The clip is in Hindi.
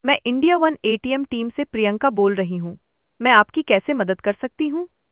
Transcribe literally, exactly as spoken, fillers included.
मैं इंडिया वन एटीएम टीम से प्रियंका बोल रही हूँ। मैं आपकी कैसे मदद कर सकती हूँ?